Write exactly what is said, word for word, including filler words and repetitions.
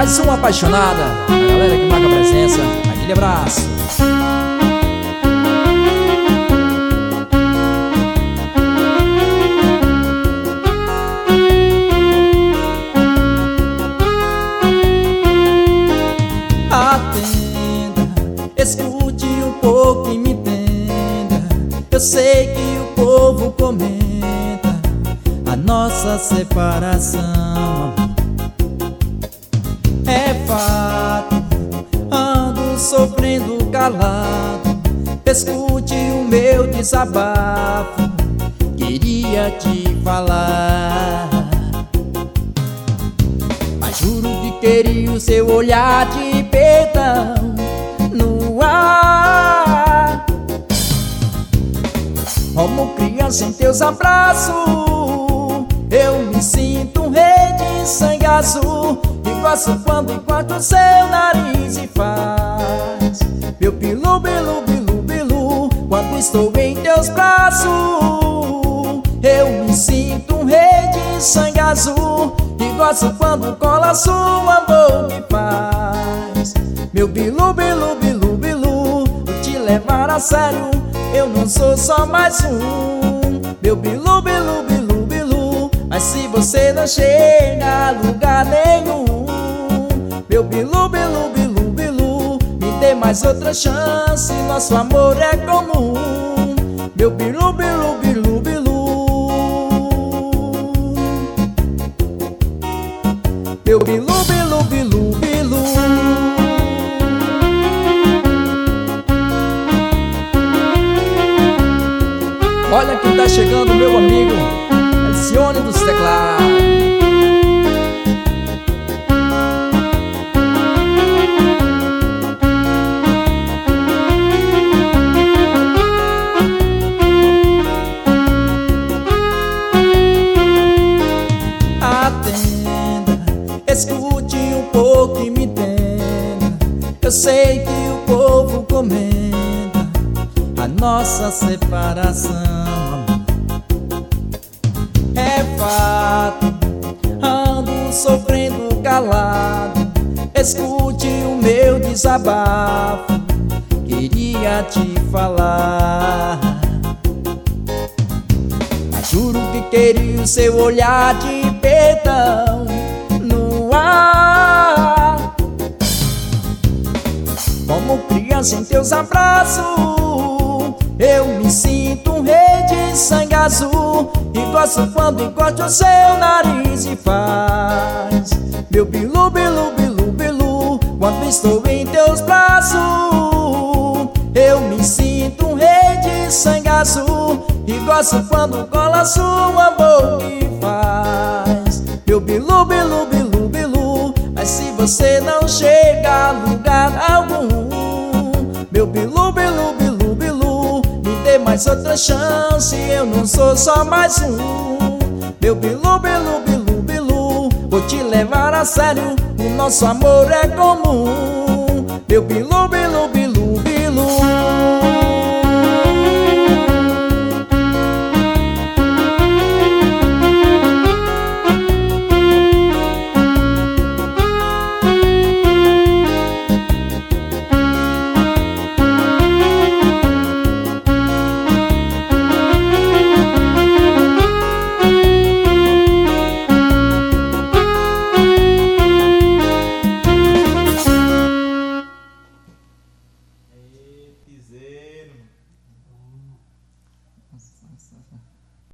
Mais uma apaixonada, a galera que marca a presença. Aquele abraço. Atenda, escute um pouco e me entenda. Eu sei que o povo comenta a nossa separação. É fato, ando sofrendo calado. Escute o meu desabafo, queria te falar. Mas juro que queria o seu olhar de perdão no ar. Como criança em teus abraços, eu me sinto um rei de sangue azul. E gosto quando encontro o seu nariz e faz meu bilu, bilu, bilu, bilu. Quando estou em teus braços, eu me sinto um rei de sangue azul. E gosto quando cola sua boca e faz meu bilu, bilu, bilu, bilu. Vou te levar a sério, eu não sou só mais um. Meu bilu, bilu, bilu, bilu. Mas se você não chega a lugar nenhum, meu bilu, bilu, bilu, bilu, me dê mais outra chance, nosso amor é comum. Meu bilu, bilu, bilu, bilu. Meu bilu, bilu, bilu, bilu. Olha quem tá chegando, meu amigo Alcione dos teclados. Escute um pouco e me entenda. Eu sei que o povo comenta a nossa separação. É fato, ando sofrendo calado. Escute o meu desabafo, queria te falar. Mas juro que queria o seu olhar de perdão no ar. Como criança em teus abraços, eu me sinto um rei de sangue azul. E gosto quando encosto o seu nariz e faz meu bilu, bilu, bilu, bilu. Quando estou em teus braços, eu me sinto um rei de sangue azul. E gosto quando cola sua boca e faz meu bilu, bilu, bilu, bilu. Mas se você não chega a lugar algum, meu bilu, bilu, bilu, bilu, me dê mais outra chance, eu não sou só mais um. Meu bilu, bilu, bilu, bilu, vou te levar a sério, o nosso amor é comum. Meu bilu, bilu, bilu.